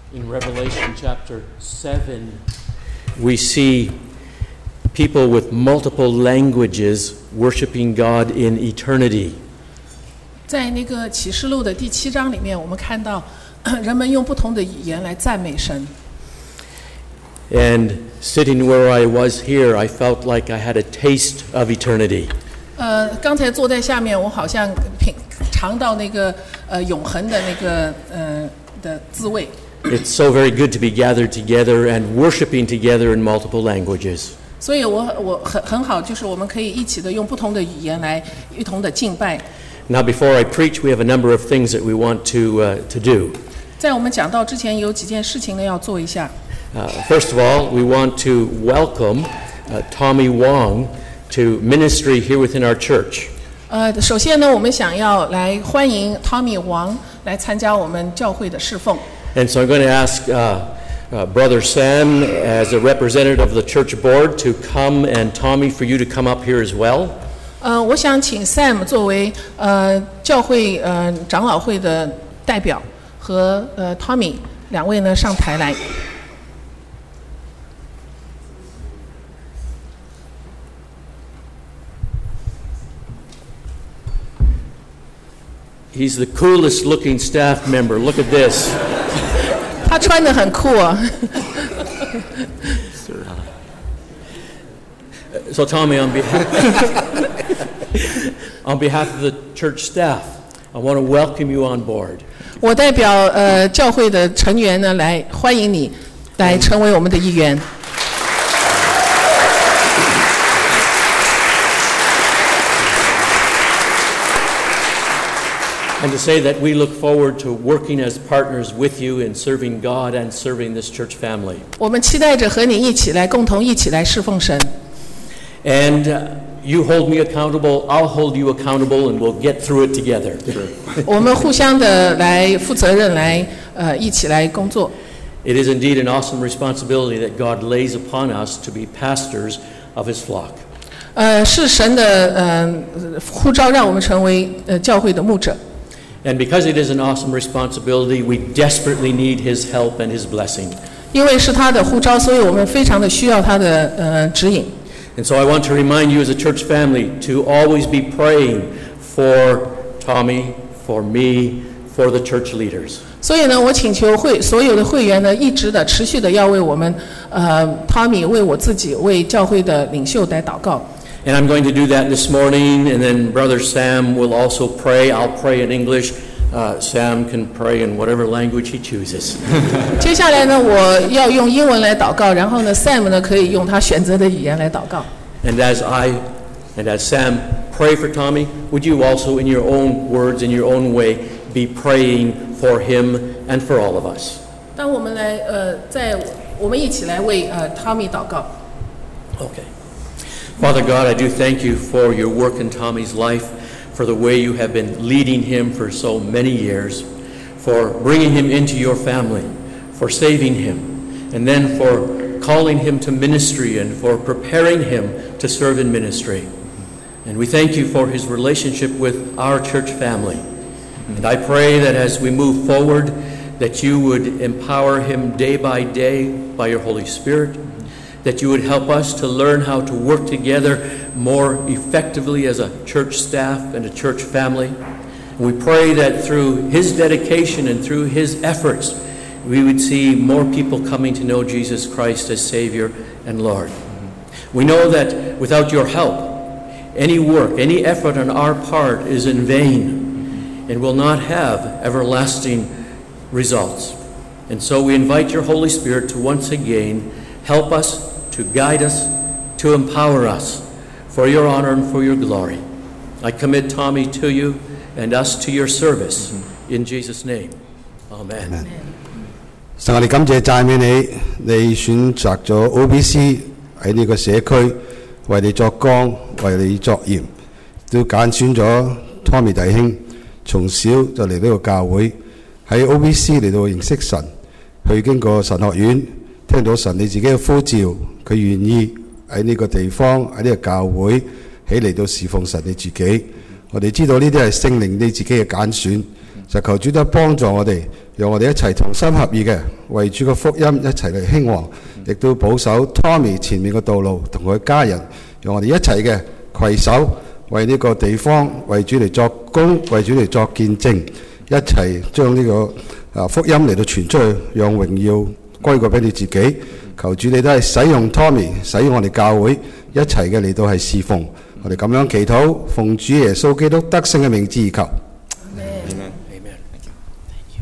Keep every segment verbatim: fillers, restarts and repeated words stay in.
In Revelation chapter seven, we see people with multiple languages worshiping God in eternity. 在那个启示录的第七章里面，我们看到人们用不同的语言来赞美神。 And sitting where I was here, I felt like I had a taste of eternity. 呃，刚才坐在下面，我好像品尝到那个呃永恒的那个呃的滋味。 It's so very good to be gathered together and worshiping together in multiple languages. 所以我我很很好，就是我们可以一起的用不同的语言来一同的敬拜。 Now, before I preach, we have a number of things that we want to uh, to do. 在我们讲到之前，有几件事情呢要做一下。 Uh, first of all, we want to welcome uh, Tommy Wong to ministry here within our church. 呃，首先呢，我们想要来欢迎 Tommy 王来参加我们教会的侍奉。 And so I'm going to ask uh, uh, Brother Sam, as a representative of the church board, to come, and Tommy, for you to come up here as well. 呃，我想请 Sam 作为呃教会呃长老会的代表和呃 Tommy 两位呢上台来。 He's the coolest looking staff member. Look at this. 他穿得很酷啊。 So Tommy, on behalf, on behalf of the church staff, I want to welcome you on board. 我代表呃教会的成员呢来欢迎你，来成为我们的一员。 And to say that we look forward to working as partners with you in serving God and serving this church family. 我们期待着和你一起来共同一起来侍奉神。 And uh, you hold me accountable, I'll hold you accountable, and we'll get through it together. 我们互相的来负责任，来呃一起来工作。 It is indeed an awesome responsibility that God lays upon us to be pastors of His flock. 呃，是神的呃呼召，让我们成为呃教会的牧者。 And because it is an awesome responsibility, we desperately need His help and His blessing. 因为是他的呼召，所以我们非常的需要他的呃指引。 And so I want to remind you as a church family to always be praying for Tommy, for me, for the church leaders. 所以呢，我请求会所有的会员呢，一直的持续的要为我们呃 Tommy 为我自己为教会的领袖来祷告。 And I'm going to do that this morning, and then Brother Sam will also pray. I'll pray in English. Uh, Sam can pray in whatever language he chooses. 接下来呢，我要用英文来祷告，然后呢 ，Sam 呢可以用他选择的语言来祷告。 And as I and as Sam pray for Tommy, would you also, in your own words, in your own way, be praying for him and for all of us? 当我们来呃，在我们一起来为呃 Tommy 祷告。 Okay. Father God, I do thank you for your work in Tommy's life, for the way you have been leading him for so many years, for bringing him into your family, for saving him, and then for calling him to ministry and for preparing him to serve in ministry. And we thank you for his relationship with our church family. And I pray that as we move forward, that you would empower him day by day by your Holy Spirit, that you would help us to learn how to work together more effectively as a church staff and a church family. And we pray that through his dedication and through his efforts, we would see more people coming to know Jesus Christ as Savior and Lord. We know that without your help, any work, any effort on our part is in vain and will not have everlasting results. And so we invite your Holy Spirit to once again help us, to guide us, to empower us for your honor and for your glory. I commit Tommy to you and us to your service. In Jesus' name, amen. Amen. 神，我哋感謝讚美你，你選擇咗 O B C 喺呢個社區為你作光，為你作鹽，都揀選咗 Tommy 弟兄，從小就嚟呢個教會，喺 O B C 嚟到認識神，去經過神學院，聽到神你自己嘅呼召，佢願意喺呢個地方喺呢個教會起嚟到侍奉神你自己。我哋知道呢啲係聖靈你自己嘅揀選， 就求主都幫助我哋，讓我哋一齊同心合意嘅為主嘅福音一齊嚟興旺，亦都保守 Tommy 前面嘅道路同佢家人，讓我哋一齊嘅攜手為呢個地方為主嚟作工，為主嚟作見證，一齊將呢個啊福音嚟到傳出去，讓榮耀歸過俾你自己。求主你都係使用 Tommy， 使用我哋教會一齊嘅嚟到係侍奉。我哋咁樣祈禱，奉主耶穌基督得勝嘅名字而求。 Amen. Amen. Thank you. Thank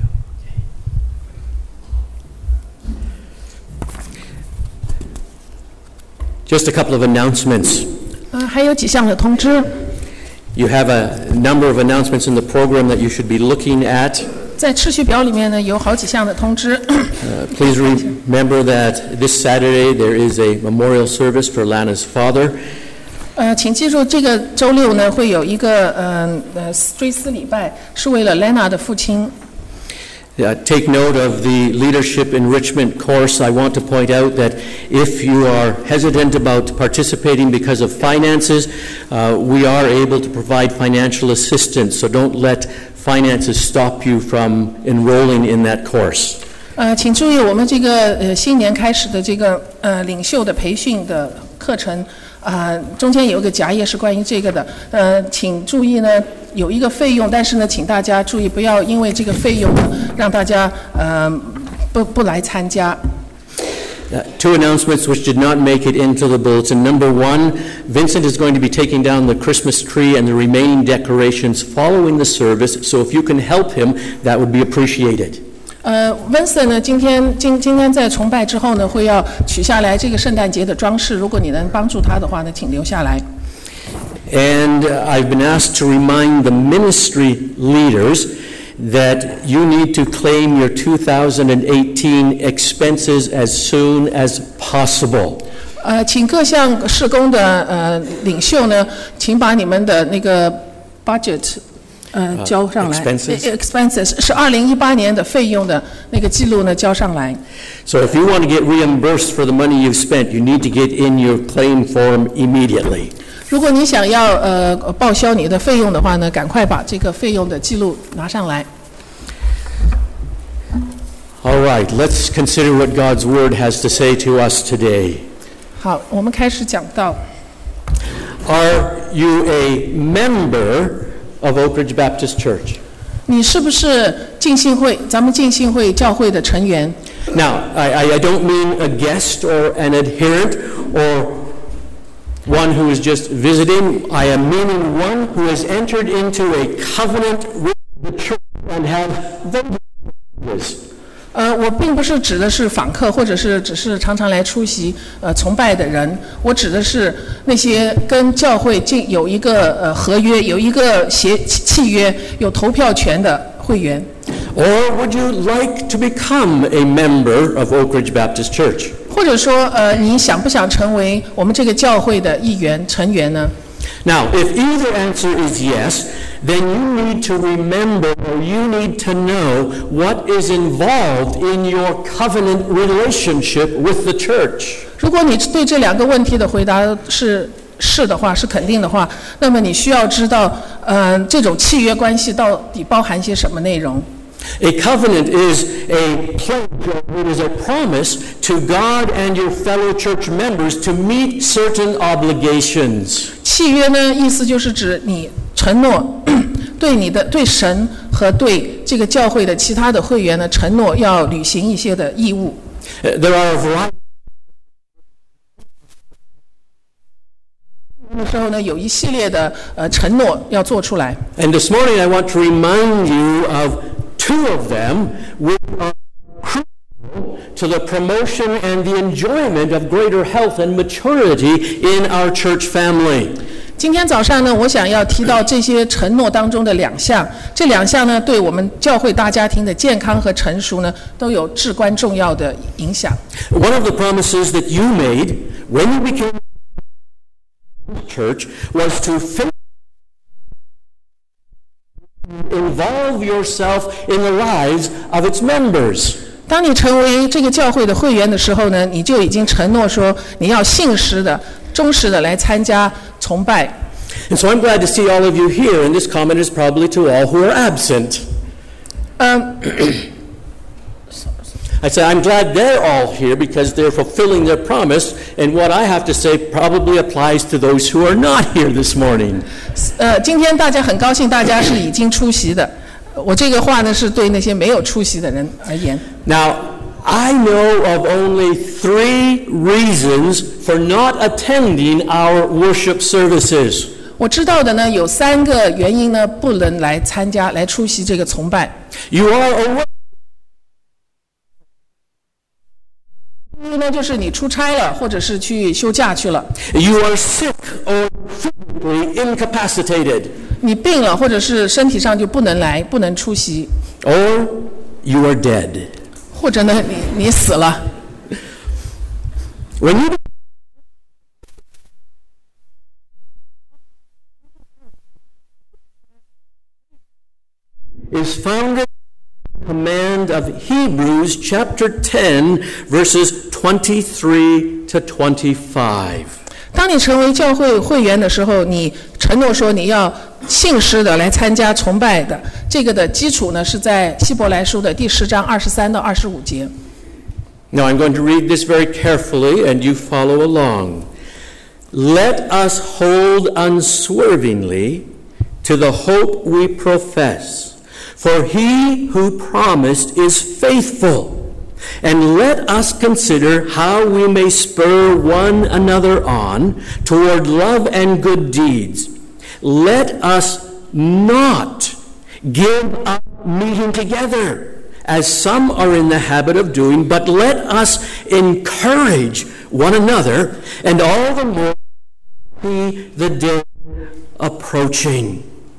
you. Just a couple of announcements. 呃，还有几项的通知。 You have a number of announcements in the program that you should be looking at. 在次序表里面呢，有好几项的通知。 Uh, please remember that this Saturday there is a memorial service for Lana's father. 呃，请记住，这个周六呢会有一个呃呃追思礼拜，是为了 Lana 的父亲。 Uh, take note of the leadership enrichment course. I want to point out that if you are hesitant about participating because of finances, uh, we are able to provide financial assistance, so don't let finances stop you from enrolling in that course. 呃，请注意，我们这个呃新年开始的这个呃领袖的培训的课程。啊、呃，中间有一个夹页是关于这个的，呃，请注意呢，有一个费用，但是呢，请大家注意，不要因为这个费用呢，让大家呃不不来参加。 Uh, two announcements which did not make it into the bulletin. Number one, Vincent is going to be taking down the Christmas tree and the remaining decorations following the service, so if you can help him, that would be appreciated. 呃 ，Vincent 呢，今天今今天在崇拜之后呢，会要取下来这个圣诞节的装饰。如果你能帮助他的话呢，请留下来。 And uh, I've been asked to remind the ministry leaders that you need to claim your two thousand eighteen expenses as soon as possible. 呃，请各项事工的呃领袖呢，请把你们的那个 budget。呃，交上来。 Expenses. Expenses 是二零一八年的费用的那个记录呢，交上来。 So if you want to get reimbursed for the money you've spent, you need to get in your claim form immediately. 如果你想要呃报销你的费用的话呢，赶快把这个费用的记录拿上来。 All right, let's consider what God's Word has to say to us today. 好，我们开始讲到。 Are you a member of Oak Ridge Baptist Church? 你是不是浸信会咱们浸信会教会的成员？ Now, I, I don't mean a guest or an adherent or one who is just visiting. I am meaning one who has entered into a covenant with the church and have voted. 呃，我并不是指的是访客，或者是只是常常来出席呃崇拜的人，我指的是那些跟教会进有一个呃合约、有一个协契约、有投票权的会员。 Or would you like to become a member of Oak Ridge Baptist Church? 或者说，呃，你想不想成为我们这个教会的一员成员呢？ Now, if either answer is yes, then you need to remember or you need to know what is involved in your covenant relationship with the church. 如果你对这两个问题的回答是是的话，是肯定的话，那么你需要知道，呃，这种契约关系到底包含些什么内容。 A covenant is a pledge, it is a promise to God and your fellow church members to meet certain obligations. 契约呢，意思就是指你承诺对你的对神和对这个教会的其他的会员呢，承诺要履行一些的义务。 Uh, there are a variety. 那时候呢，有一系列的呃承诺要做出来。 And this morning I want to remind you of two of them which are crucial to the promotion and the enjoyment of greater health and maturity in our church family. 今天早上呢，我想要提到这些承诺当中的两项，这两项呢，对我们教会大家庭的健康和成熟呢，都有至关重要的影响。 One of the promises that you made when you became a church was to involve yourself in the lives of its members. 当你成为这个教会的会员的时候呢，你就已经承诺说你要信实的、忠实的来参加崇拜。 And so I'm glad to see all of you here, and this comment is probably to all who are absent. 嗯。 I say, I'm glad they're all here because they're fulfilling their promise, and what I have to say probably applies to those who are not here this morning. 呃，今天大家很高兴，大家是已经出席的。我这个话呢，是对那些没有出席的人而言。 Now, I know of only three reasons for not attending our worship services. 我知道的呢，有三个原因呢，不能来参加、来出席这个崇拜。 You are aware. 第一呢，就是你出差了，或者是去休假去了。 You are sick or physically incapacitated. 你病了，或者是身体上就不能来，不能出席。 Or you are dead. 或者呢，你你死了。 When you is founded command of Hebrews chapter ten verses twenty-three to twenty-five. 当你成为教会会员的时候，你承诺说你要信实的来参加崇拜的，这个的基础呢是在希伯来书的第十章二十三到二十五节。 Now I'm going to read this very carefully and you follow along. Let us hold unswervingly to the hope we profess.For he who promised is faithful. And let us consider how we may spur one another on toward love and good deeds. Let us not give up meeting together, as some are in the habit of doing, but let us encourage one another, and all the more see the day approaching.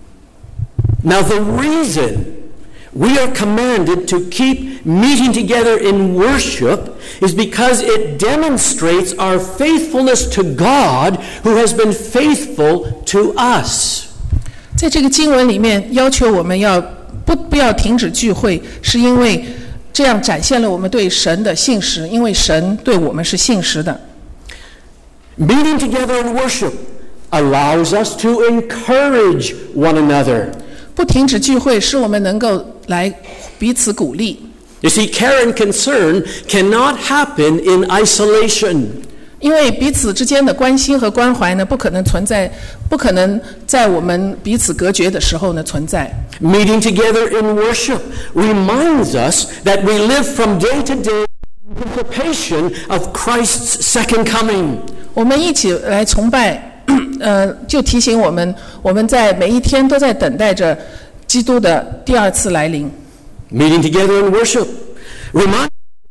Now the reason we are commanded to keep meeting together in worship is because it demonstrates our faithfulness to God who has been faithful to us. 在这个经文里面要求我们要不不要停止聚会，是因为这样展现了我们对神的信实，因为神对我们是信实的。 Meeting together in worship allows us to encourage one another. 不停止聚会使我们能够来彼此鼓励。 You see, care and concern cannot happen in isolation. 因为彼此之间的关心和关怀呢，不可能存在，不可能在我们彼此隔绝的时候呢存在。 Meeting together in worship reminds us that we live from day to day in anticipation of Christ's second coming. 我们一起来崇拜。呃，就提醒我们，我们在每一天都在等待着基督的第二次来临。 Meeting together in worship, remind,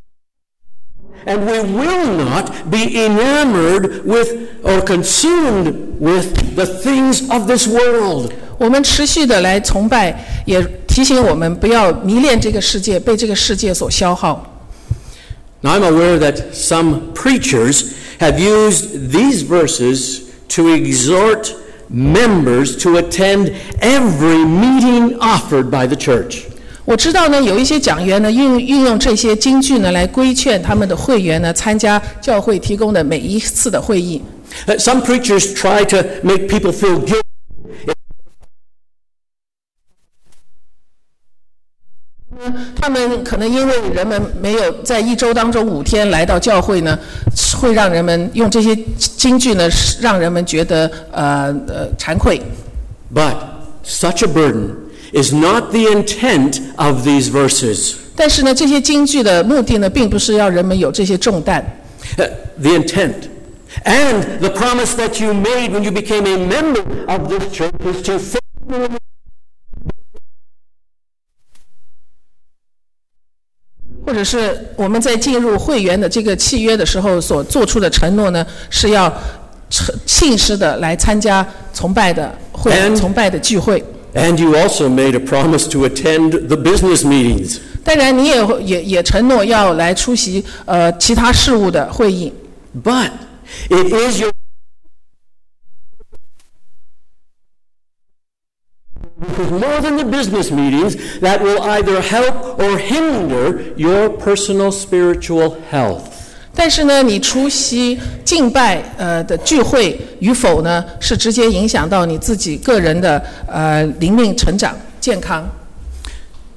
and we will not be enamored with or consumed with the things of this world. 我们持续的来崇拜，也提醒我们不要迷恋这个世界，被这个世界所消耗。 Now I'm aware that some preachers have used these verses.To exhort members to attend every meeting offered by the church. 我知道呢，有一些讲员呢，运运用这些金句呢，来规劝他们的会员呢，参加教会提供的每一次的会议。 Some preachers try to make people feel guilty. 他们可能因为人们没有在一周当中五天来到教会呢，会让人们用这些金句呢，让人们觉得呃呃惭愧。 But such a burden is not the intent of these verses. 但是呢，这些金句的目的呢，并不是要人们有这些重担。 Uh, the intent and the promise that you made when you became a member of this church is to faithfully 或者是我们在进入会员的这个契约的时候所做出的承诺呢，是要信实的来参加崇拜的会、崇拜的聚会。 And you also made a promise to attend the business meetings. 当然，你也也也承诺要来出席呃其他事务的会议。 But it is your more than the business meetings that will either help or hinder your personal spiritual health. 但是呢，你出席敬拜呃的聚会与否呢，是直接影响到你自己个人的呃灵命成长健康。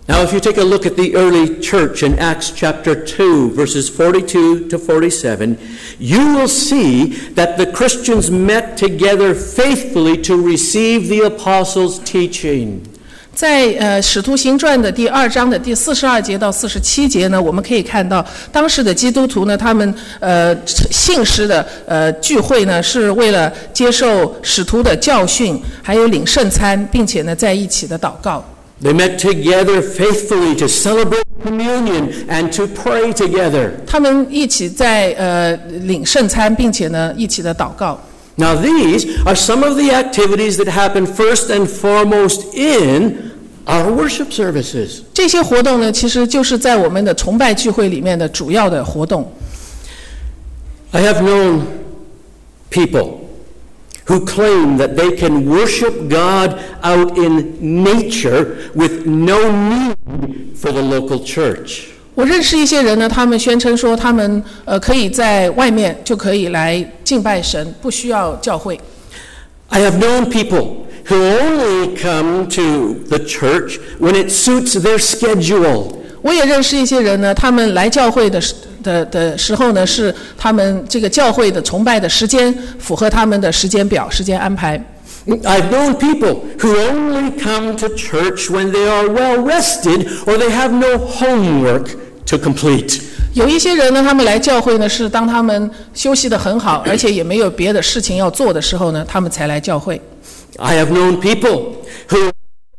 Now, if you take a look at the early church in Acts chapter two, verses forty-two to forty-seven, you will see that the Christians met together faithfully to receive the apostles' teaching. 在呃《使徒行传》的第二章的第四十二节到四十七节呢，我们可以看到当时的基督徒呢，他们呃信实的呃聚会呢，是为了接受使徒的教训，还有领圣餐，并且呢在一起的祷告。 They met together faithfully to celebrate communion and to pray together. 他们一起在呃领圣餐，并且呢一起的祷告。 Now, these are some of the activities that happen first and foremost in our worship services. 这些活动呢，其实就是在我们的崇拜聚会里面的主要的活动。 I have known people who claim that they can worship God out in nature with no need for the local church. 我认识一些人呢，他们宣称说他们呃可以在外面就可以来敬拜神，不需要教会。 I have known people who only come to the church when it suits their schedule. 我也认识一些人呢，他们来教会的的的时候呢，是他们这个教会的崇拜的时间符合他们的时间表、时间安排。 I've known people who only come to church when they are well rested or they have no homework to complete. 有一些人呢，他们来教会呢，是当他们休息得很好，而且也没有别的事情要做的时候呢，他们才来教会。 I have known people who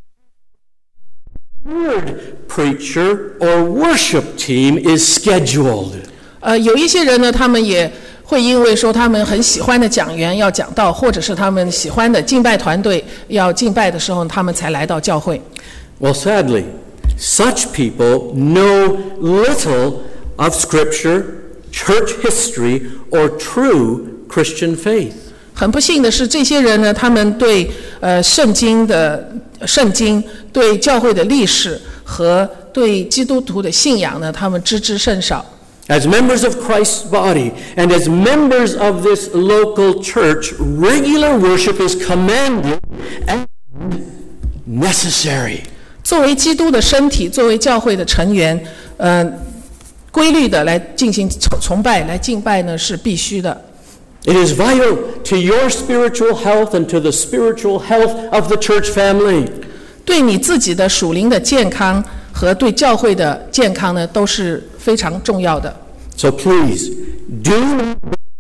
word preacher or worship team is scheduled. 呃，有一些人呢，他们也会因为说他们很喜欢的讲员要讲道，或者是他们喜欢的敬拜团队要敬拜的时候，他们才来到教会。 Well, sadly, such people know little of Scripture, church history, or true Christian faith. 很不幸的是，这些人呢，他们对呃圣经的圣经、对教会的历史和对基督徒的信仰呢，他们知之甚少。 As members of Christ's body and as members of this local church, regular worship is commanded and necessary. 作为基督的身体，作为教会的成员，呃，规律的来进行崇拜、来敬拜呢，是必须的。 It is vital to your spiritual health and to the spiritual health of the church family. 对你自己的属灵的健康和对教会的健康呢，都是非常重要的。 So please, do not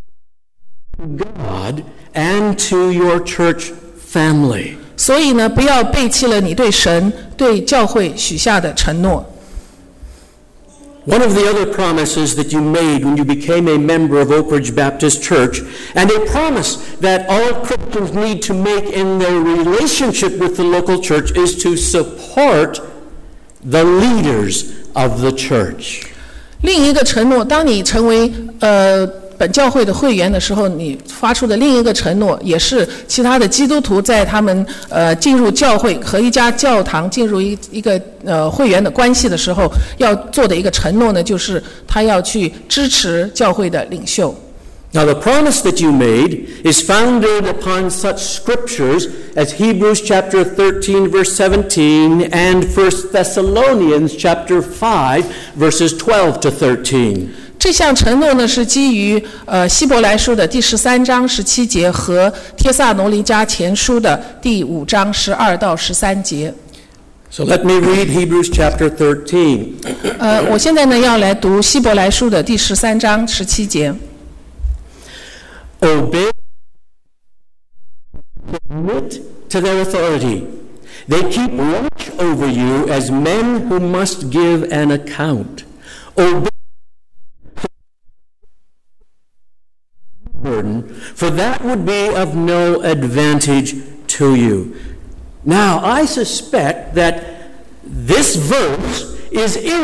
God and to your church family. 所以呢，不要背弃了你对神、对教会许下的承诺。 One of the other promises that you made when you became a member of Oak Ridge Baptist Church, and a promise that all Christians need to make in their relationship with the local church, is to support the leaders of the church. 另一个承诺，当你成为呃本教会的会员的时候，你发出的另一个承诺，也是其他的基督徒在他们呃进入教会和一家教堂进入一一个呃会员的关系的时候要做的一个承诺呢，就是他要去支持教会的领袖。 Now, the promise that you made is founded upon such scriptures as Hebrews chapter thirteen, verse seventeen, and First Thessalonians chapter five, verses twelve to thirteen. 这项承诺呢，是基于呃希伯来书的第十三章十七节和帖撒罗尼迦前书的第五章十二到十三节。 So let me read Hebrews chapter thirteen. 呃，我现在呢要来读希伯来书的第十三章十七节。 Obey, submit to their authority. They keep watch over you as men who must give an account. Obey burden, for that would be of no advantage to you. Now, I suspect that this verse is in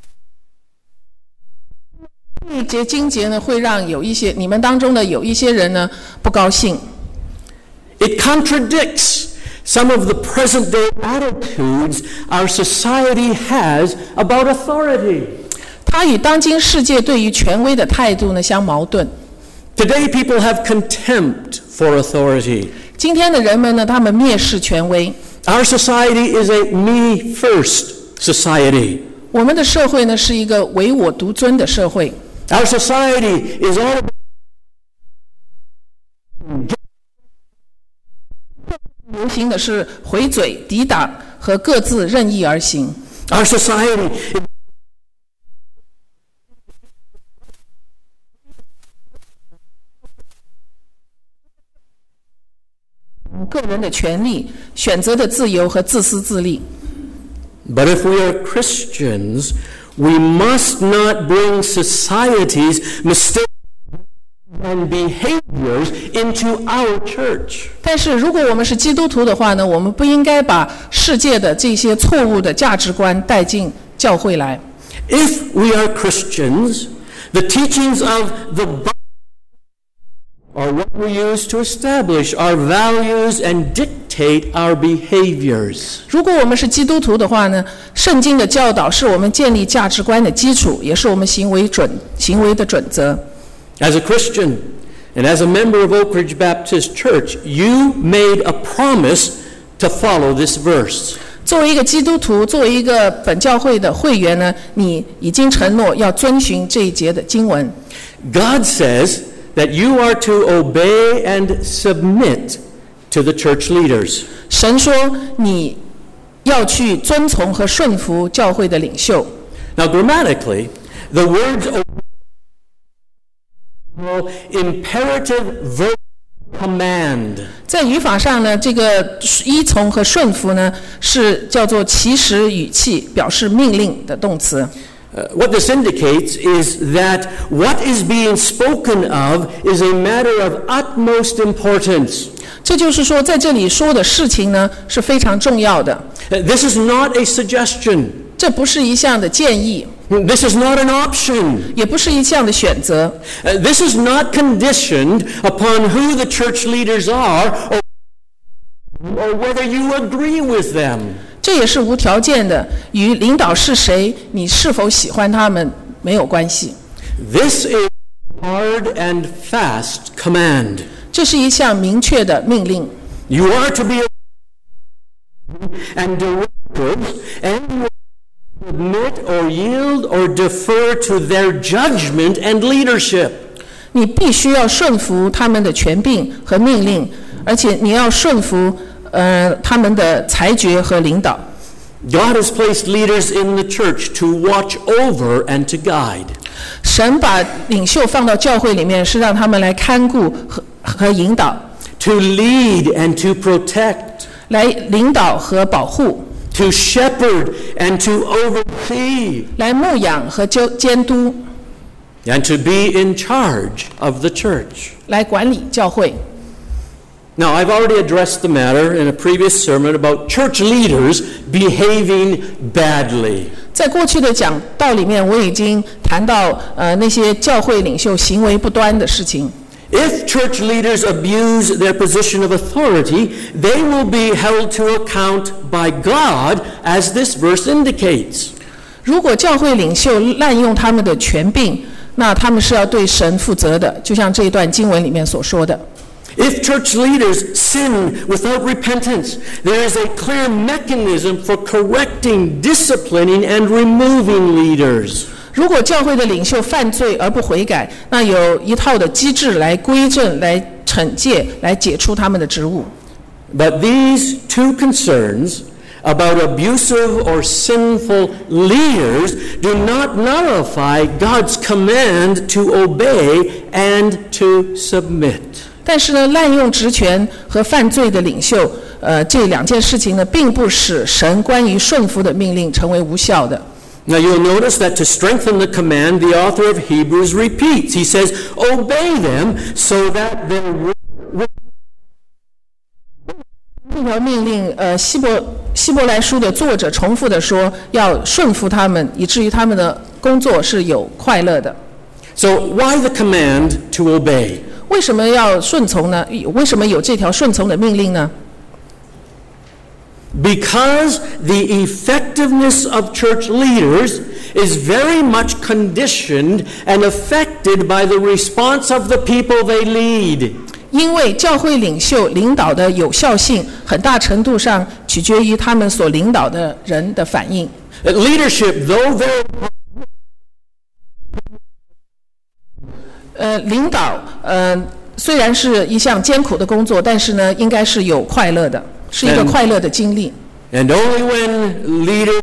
这一节经节呢，会让有一些你们当中的有一些人呢不高兴。 It contradicts some of the present-day attitudes our society has about authority. 它与当今世界对于权威的态度呢相矛盾。 Today, people have contempt for authority. 今天的人们呢，他们蔑视权威。 Our society is a me-first society. 我们的社会呢是一个唯我独尊的社会。 Our society is all about 流行的是回嘴、抵挡和各自任意而行。 Our society is 个人的权利、选择的自由和自私自利。 But if we are Christians, we must not bring society's mistakes and behaviors into our church. 但是如果我们是基督徒的话呢，我们不应该把世界的这些错误的价值观带进教会来。 If we are Christians, the teachings of the Bible are what we use to establish our values and dictate our behaviors. 如果我们是基督徒的话呢，圣经的教导是我们建立价值观的基础，也是我们行为准行为的准则。 As a Christian and as a member of Oak Ridge Baptist Church, you made a promise to follow this verse. 作为一个基督徒，作为一个本教会的会员呢，你已经承诺要遵循这一节的经文。 God says that you are to obey and submit to the church leaders. 神说你要去遵从和顺服教会的领袖。 Now, grammatically, the words imperative verb command. 在语法上呢，这个依从和顺服呢，是叫做祈使语气，表示命令的动词。 Uh, what this indicates is that what is being spoken of is a matter of utmost importance. 这就是说，在这里说的事情呢是非常重要的。 Uh, this is not a suggestion. 这不是一项的建议， This is not an option. 也不是一项的选择。 Uh, this is not conditioned upon who the church leaders are or, or whether you agree with them. 这也是无条件的，与领导是谁，你是否喜欢他们没有关系。 This is hard and fast command. 这是一项明确的命令。 You are to be and directives and submit or yield or defer to their judgment and leadership. 你必须要顺服他们的权柄和命令，而且你要顺服呃他们的裁决和领导。 God has placed leaders in the church to watch over and to guide. 神把领袖放到教会里面，是让他们来看顾和和引导， To lead and to protect. 来领导和保护， To shepherd and to oversee. 来牧养和监督， And to be in charge of the church. 来管理教会。 Now, I've already addressed the matter in a previous sermon about church leaders behaving badly. 在过去的讲道里面，我已经谈到呃那些教会领袖行为不端的事情。 If church leaders abuse their position of authority, they will be held to account by God, as this verse indicates. 如果教会领袖滥用他们的权柄，那他们是要对神负责的，就像这一段经文里面所说的。 If church leaders sin without repentance, there is a clear mechanism for correcting, disciplining, and removing leaders. 如果教会的领袖犯罪而不悔改，那有一套的机制来规正、来惩戒、来解除他们的职务。 But these two concerns about abusive or sinful leaders do not nullify God's command to obey and to submit. 但是呢，滥用职权和犯罪的领袖，呃，这两件事情呢，并不使神关于顺服的命令成为无效的。 Now you'll notice that to strengthen the command, the author of Hebrews repeats. He says, obey them so that their will... 这条命令，呃，希伯希伯来书的作者重复的说，要顺服他们，以至于他们的工作是有快乐的。 So why the command to obey? 为什么要顺从呢？为什么有这条顺从的命令呢？ Because the effectiveness of church leaders is very much conditioned and affected by the response of the people they lead. 因为教会领袖领导的有效性，很大程度上取决于他们所领导的人的反应。 That leadership, though very 呃，领导，呃，虽然是一项艰苦的工作，但是呢，应该是有快乐的，是一个快乐的经历。 And only when leaders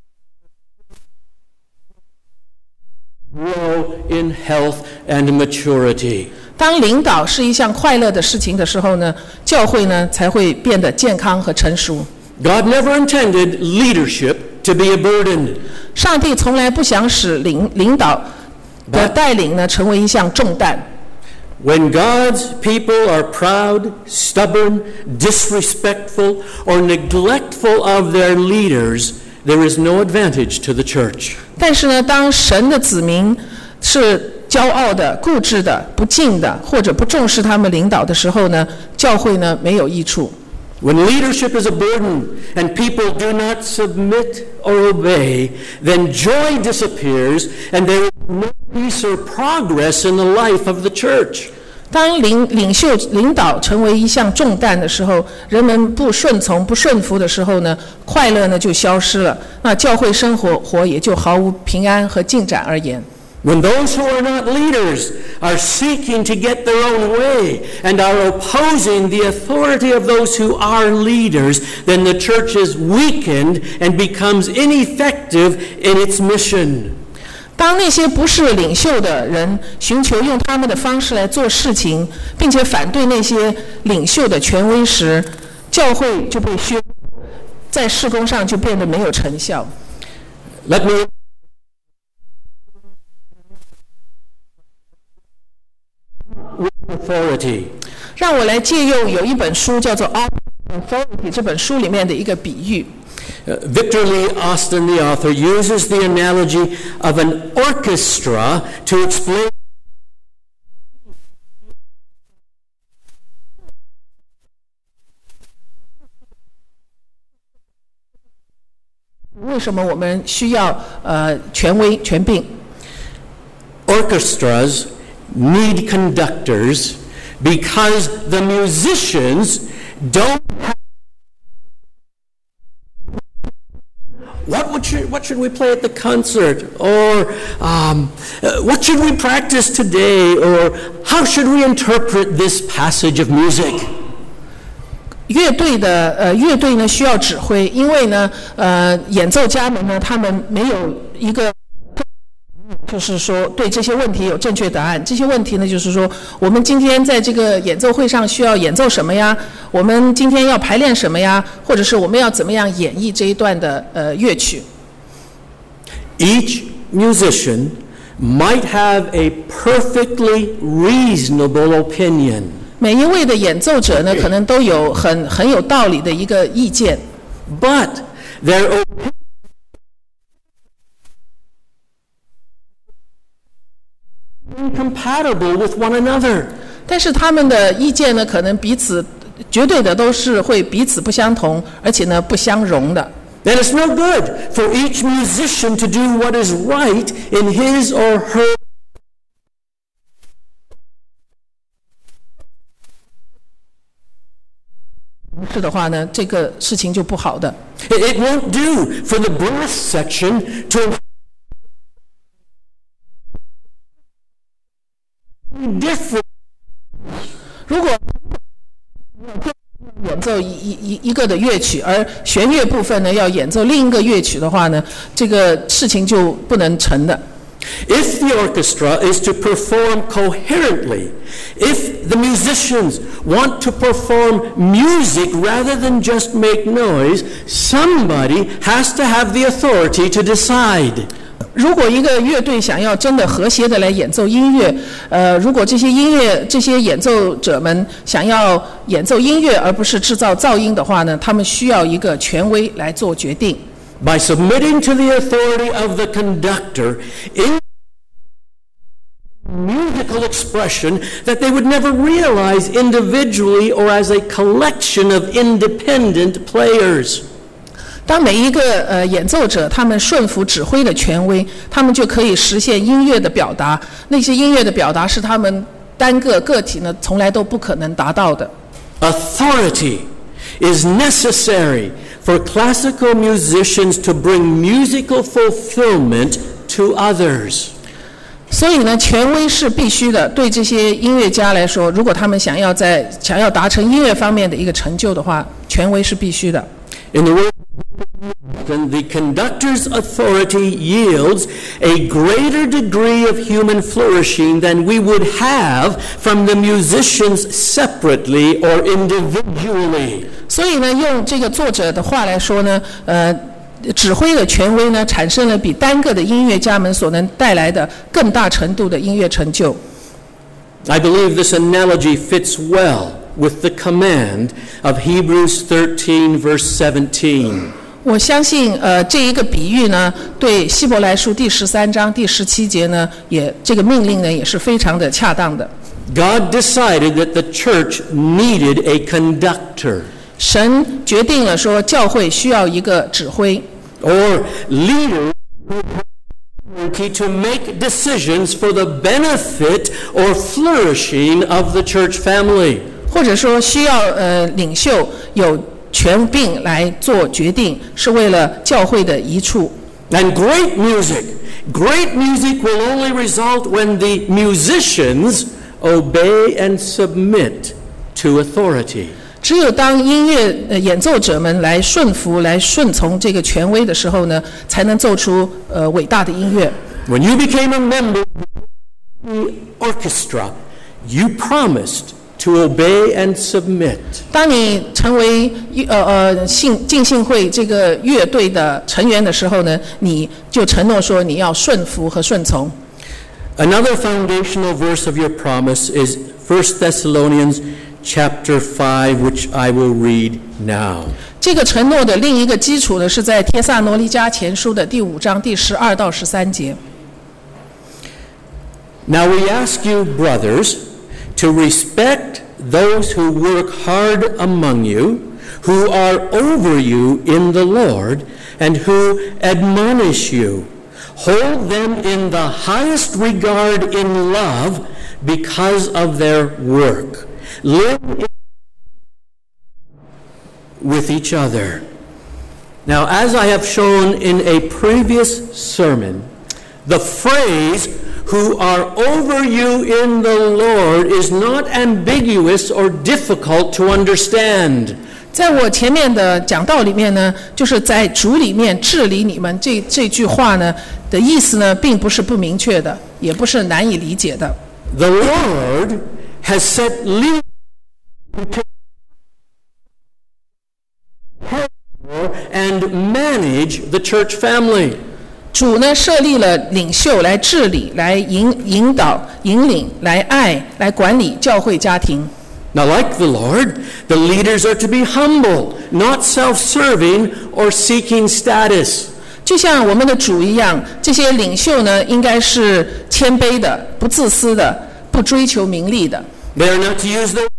grow in health and maturity. 当领导是一项快乐的事情的时候呢，教会呢才会变得健康和成熟。 God never intended leadership to be a burden. 上帝从来不想使领领导的带领呢成为一项重担。 When God's people are proud, stubborn, disrespectful, or neglectful of their leaders, there is no advantage to the church. 但是呢，当神的子民是骄傲的、固执的、不敬的，或者不重视他们领导的时候呢，教会呢没有益处。 When leadership is a burden and people do not submit or obey, then joy disappears and there is no peace or progress in the life of the church. 当领领袖领导成为一项重担的时候，人们不顺从、不顺服的时候呢，快乐呢就消失了，那教会生活活也就毫无平安和进展而言。 When those who are not leaders are seeking to get their own way and are opposing the authority of those who are leaders, then the church is weakened and becomes ineffective in its mission. 当那些不是领袖的人寻求用他们的方式来做事情，并且反对那些领袖的权威时，教会就被削弱，在事工上就变得没有成效。 Let me authority. 让我来借用有一本书叫做《Authority》这本书里面的一个比喻。 Uh, Victor Lee Austin, the author, uses the analogy of an orchestra to explain 为什么我们需要呃权威权柄。 Orchestras need conductors because the musicians don't have What, would you, what should we play at the concert? Or um, uh, what should we practice today? Or how should we interpret this passage of music? 乐队的呃乐队呢需要指挥，因为呢呃演奏家们呢他们没有一个就是说对这些问题有正确答案。这些问题呢就是说我们今天在这个演奏会上需要演奏什么呀？我们今天要排练什么呀？或者是我们要怎么样演绎这一段的呃乐曲？ Each musician might have a perfectly reasonable opinion. 每一位的演奏者呢可能都有很很有道理的一个意见。 But their opinion incompatible with one another. 但是他们的意见呢可能彼此绝对的都是会彼此不相同，而且呢不相容的。 Then it's no good for each musician to do what is right in his or her. 是的话呢，这个事情就不好的。 It won't do for the brass section to different. 如果演奏一一一个的乐曲，而弦乐部分呢要演奏另一个乐曲的话呢，这个事情就不能成的。 If the orchestra is to perform coherently, if the musicians want to perform music rather than just make noise, somebody has to have the authority to decide. 如果一个乐队想要真的和谐的来演奏音乐，呃，如果这些音乐这些演奏者们想要演奏音乐而不是制造噪音的话呢，他们需要一个权威来做决定。 By submitting to the authority of the conductor in musical expression that they would never realize individually or as a collection of independent players. 当每一个呃演奏者他们顺服指挥的权威，他们就可以实现音乐的表达。那些音乐的表达是他们单个个体呢从来都不可能达到的。 Authority is necessary for classical musicians to bring musical fulfillment to others. 所以呢，权威是必须的。对这些音乐家来说，如果他们想要在想要达成音乐方面的一个成就的话，权威是必须的。 In the word, the conductor's authority yields a greater degree of human flourishing than we would have from the musicians separately or individually. 所以呢，用这个作者的话来说呢，呃。指挥的权威呢，产生了比单个的音乐家们所能带来的更大程度的音乐成就。 I believe this analogy fits well with the command of Hebrews thirteen, verse seventeen. 我相信，呃，这一个比喻呢，对希伯来书第十三章第十七节呢，也这个命令呢，也是非常的恰当的。 God decided that the church needed a conductor. 神决定了说，教会需要一个指挥。 Or leaders to make decisions for the benefit or flourishing of the church family. 或者说需要呃领袖有权柄来做决定，是为了教会的益处。 And great music, great music will only result when the musicians obey and submit to authority. 只有当音乐呃演奏者们来顺服、来顺从这个权威的时候呢，才能奏出呃伟大的音乐。 When you became a member of the orchestra, you promised to obey and submit. 当你成为呃呃信浸信会这个乐队的成员的时候呢，你就承诺说你要顺服和顺从。 Another foundational verse of your promise is First Thessalonians chapter five, which I will read now. 这个承诺的另一个基础呢，是在帖撒罗尼迦前书的第五章第十二到十三节。 Now we ask you, brothers, to respect those who work hard among you, who are over you in the Lord, and who admonish you. Hold them in the highest regard in love because of their work. Live with each other. Now, as I have shown in a previous sermon, the phrase, who are over you in the Lord, is not ambiguous or difficult to understand. 在我前面的讲道里面呢，就是在主里面治理你们这这句话呢的意思呢，并不是不明确的，也不是难以理解的。 The Lord has set leaders and manage the church family. 主呢设立了领袖来治理、来引引导、引领、来爱、来管理教会家庭。 Now, like the Lord, the leaders are to be humble, not self-serving or seeking status. 就像我们的主一样，这些领袖呢，应该是谦卑的、不自私的、不追求名利的。 They are not to use their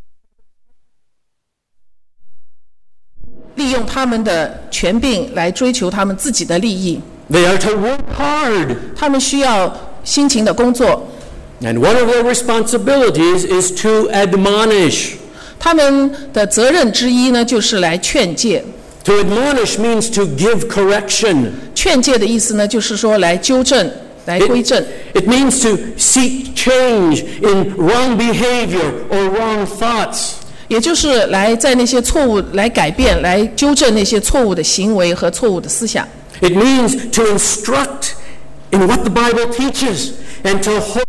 利用他们的权柄来追求他们自己的利益。 They are to work hard. 他们需要辛勤的工作。 And one of their responsibilities is to admonish. 他们的责任之一呢，就是来劝诫。 To admonish means to give correction. 劝诫的意思呢，就是说来纠正、来归正。 It, it means to seek change in wrong behavior or wrong thoughts. 也就是来在那些错误来改变、来纠正那些错误的行为和错误的思想。 It means to instruct in what the Bible teaches and to hold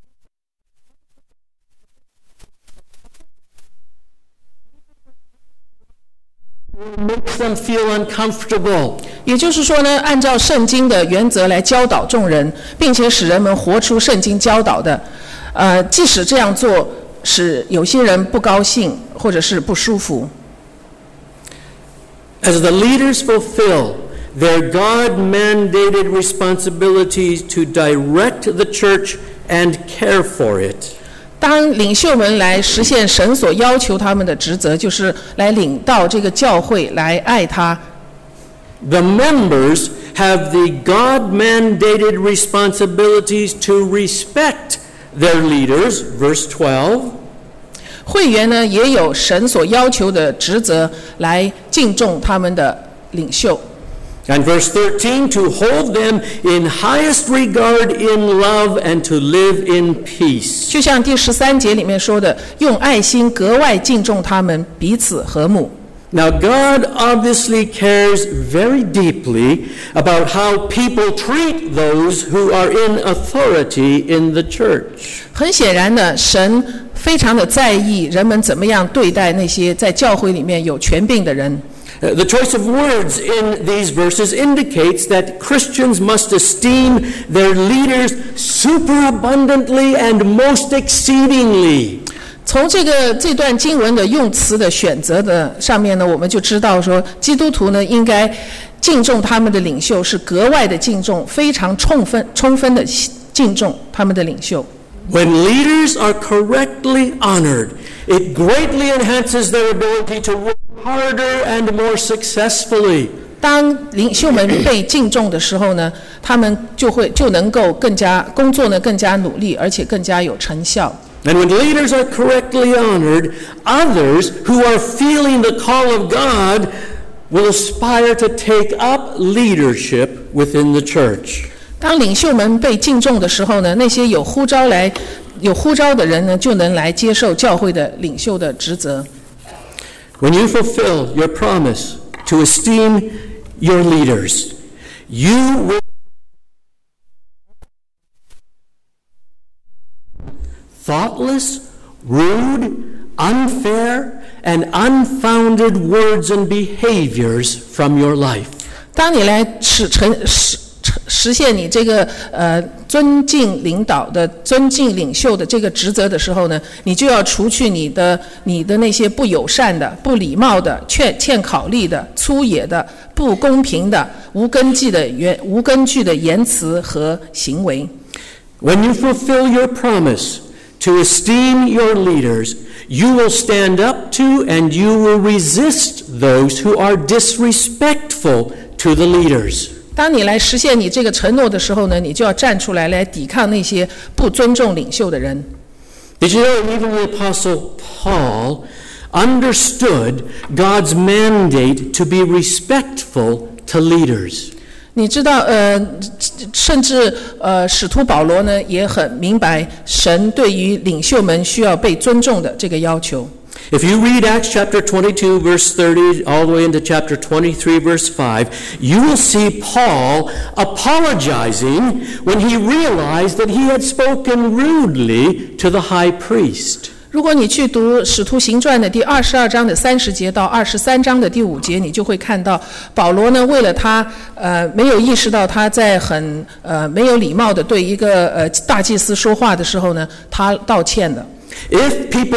makes them feel uncomfortable. 也就是说呢，按照圣经的原则来教导众人，并且使人们活出圣经教导的。呃，即使这样做使有些人不高兴或者是不舒服。 As the leaders fulfill their God-mandated responsibilities to direct the church and care for it. 当领袖们来实现神所要求他们的职责，就是来领导这个教会，来爱他。 The members have the God-mandated responsibilities to respect their leaders, verse twelve. 会员呢也有神所要求的职责来敬重他们的领袖。 And verse thirteen, to hold them in highest regard in love and to live in peace. 就像第十三节里面说的，用爱心格外敬重他们，彼此和睦。 Now, God obviously cares very deeply about how people treat those who are in authority in the church. 很显然的，神非常的在意人们怎么样对待那些在教会里面有权柄的人。 Uh, the choice of words in these verses indicates that Christians must esteem their leaders superabundantly and most exceedingly. 从这个这段经文的用词的选择的上面呢，我们就知道说，基督徒呢应该敬重他们的领袖，是格外的敬重，非常充分充分的敬重他们的领袖。 When leaders are correctly honored, it greatly enhances their ability to work harder and more successfully. 当领袖们被敬重的时候呢，他们就会就能够更加工作呢更加努力，而且更加有成效。 And when leaders are correctly honored, others who are feeling the call of God will aspire to take up leadership within the church. 当领袖们被敬重的时候呢，那些有呼召来有呼召的人呢，就能来接受教会的领袖的职责。 When you fulfill your promise to esteem your leaders, you will thoughtless, rude, unfair, and unfounded words and behaviors from your life. 当你来实成实实现你这个呃尊敬领导的、尊敬领袖的这个职责的时候呢，你就要除去你的你的那些不友善的、不礼貌的、欠欠考虑的、粗野的、不公平的、无根据的言无根据的言辞和行为。 When you fulfill your promise to esteem your leaders, you will stand up to and you will resist those who are disrespectful to the leaders. 当你来实现你这个承诺的时候呢，你就要站出来来抵抗那些不尊重领袖的人。 Did you know even the Apostle Paul understood God's mandate to be respectful to leaders? 你知道，呃，甚至呃，使徒保罗呢也很明白神对于领袖们需要被尊重的这个要求。 If you read Acts chapter twenty-two, verse thirty, all the way into chapter twenty-three, verse five, you will see Paul apologizing when he realized that he had spoken rudely to the high priest. 如果你去读《使徒行传》的第二十二章的三十节到二十三章的第五节，你就会看到保罗呢，为了他呃没有意识到他在很呃没有礼貌的对一个呃大祭司说话的时候呢，他道歉的。 If people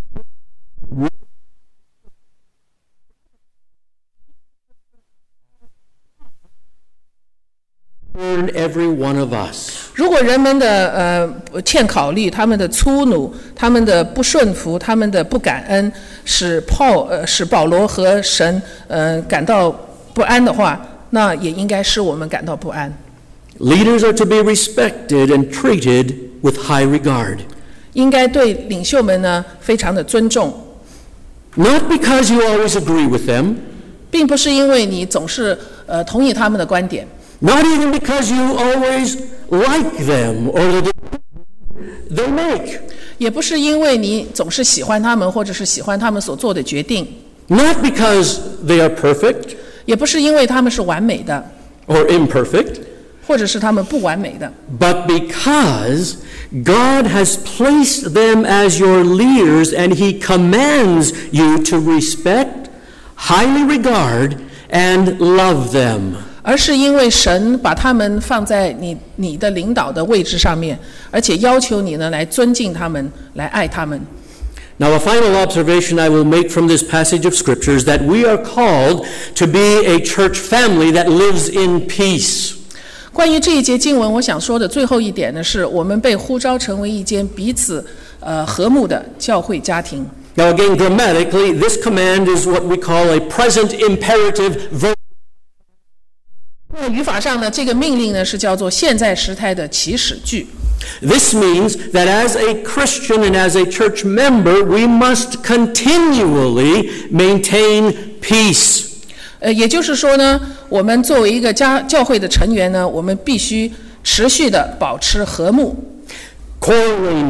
every one of us. 如果人们的呃欠考虑，他们的粗鲁，他们的不顺服，他们的不感恩，使保呃使保罗和神呃感到不安的话，那也应该使我们感到不安。 Leaders are to be respected and treated with high regard. 应该对领袖们呢非常的尊重。 Not because you always agree with them. 并不是因为你总是呃同意他们的观点。 Not even because you always like them or the they make. 也不是因为你总是喜欢他们，或者是喜欢他们所做的决定。 Not because they are perfect. 也不是因为他们是完美的。 Or imperfect. 或者是他们不完美的。 But because God has placed them as your leaders and He commands you to respect, highly regard, and love them. 而是因为神把他们放在你你的领导的位置上面，而且要求你呢来尊敬他们，来爱他们。 Now, a final observation I will make from this passage of Scripture is that we are called to be a church family that lives in peace. 关于这一节经文，我想说的最后一点呢，是我们被呼召成为一间彼此呃和睦的教会家庭。 Now, again, grammatically, this command is what we call a present imperative verb. 在语法上呢，这个命令呢是叫做现在时态的祈使句。 This means that as a Christian and as a church member, we must continually maintain peace. 呃，也就是说呢，我们作为一个家教会的成员呢，我们必须持续的保持和睦。 Quarreling,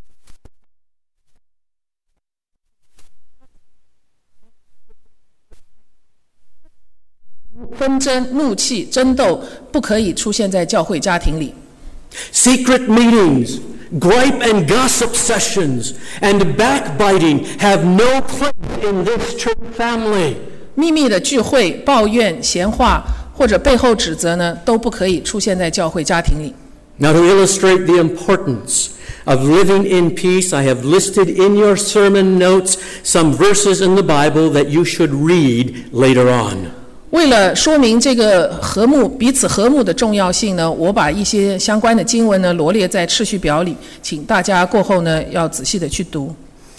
纷争、怒气、争斗不可以出现在教会家庭里。 secret meetings, gripe and gossip sessions, and backbiting have no place in this church family. 秘密的聚会、抱怨、闲话或者背后指责呢，都不可以出现在教会家庭里。 Now, to illustrate the importance of living in peace, I have listed in your sermon notes some verses in the Bible that you should read later on. 为了说明这个和睦、彼此和睦的重要性呢，我把一些相关的经文呢罗列在次序表里，请大家过后呢要仔细的去读。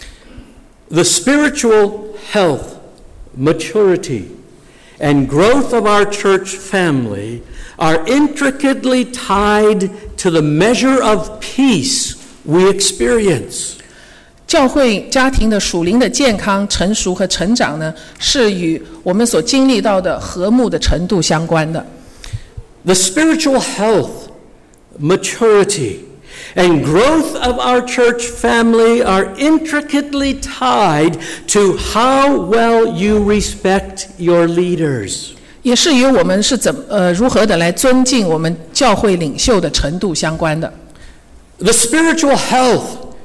The spiritual health, maturity, and growth of our church family are intricately tied to the measure of peace we experience. 教会家庭的属灵的健康、成熟和成长呢，是与我们所经历到的和睦的程度相关的。 The spiritual health, maturity, and growth of our church family are intricately tied to how well you respect your leaders. 也是与我们是怎呃如何的来尊敬我们教会领袖的程度相关的。 The spiritual health,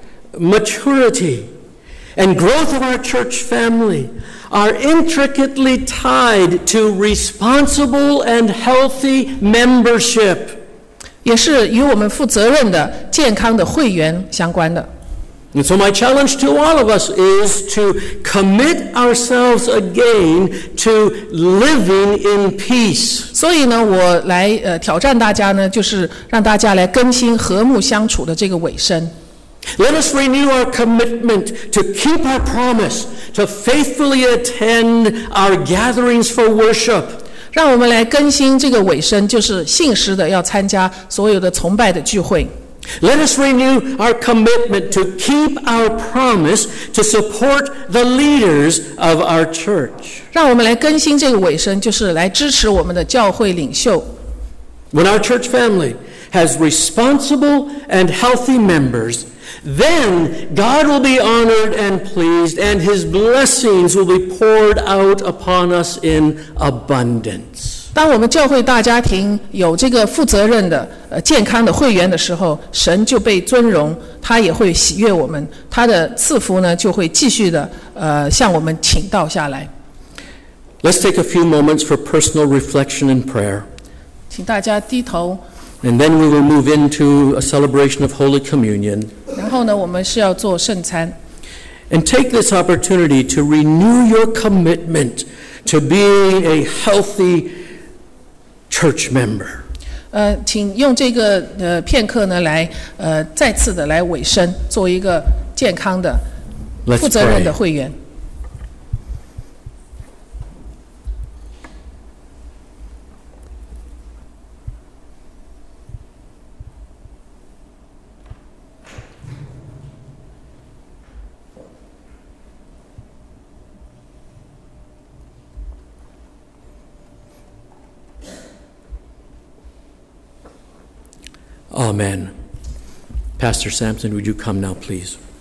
maturity, and growth of our church family are intricately tied to responsible and healthy membership. 也是与我们负责任的、健康的会员相关的。 And so my challenge to all of us is to commit ourselves again to living in peace. 所以呢，我来呃挑战大家呢，就是让大家来更新和睦相处的这个尾声。 Let us renew our commitment to keep our promise, to faithfully attend our gatherings for worship. 让我们来更新这个尾声，就是信实的要参加所有的崇拜的聚会。 Let us renew our commitment to keep our promise to support the leaders of our church. 让我们来更新这个尾声，就是来支持我们的教会领袖。 When our church family has responsible and healthy members, then God will be honored and pleased, and His blessings will be poured out upon us in abundance. 当我们教会大家庭有这个负责任的、呃健康的会员的时候，神就被尊荣，他也会喜悦我们，他的赐福呢就会继续的呃向我们倾倒下来。 Let's take a few moments for personal reflection and prayer. 请大家低头。 And then we will move into a celebration of Holy Communion. 然后呢，我们是要做圣餐。 And take this opportunity to renew your commitment to being a healthy church member. 呃，请用这个呃片刻呢，来呃再次的来委身，做一个健康的、负责任的会员。 Amen. Pastor Sampson, would you come now, please?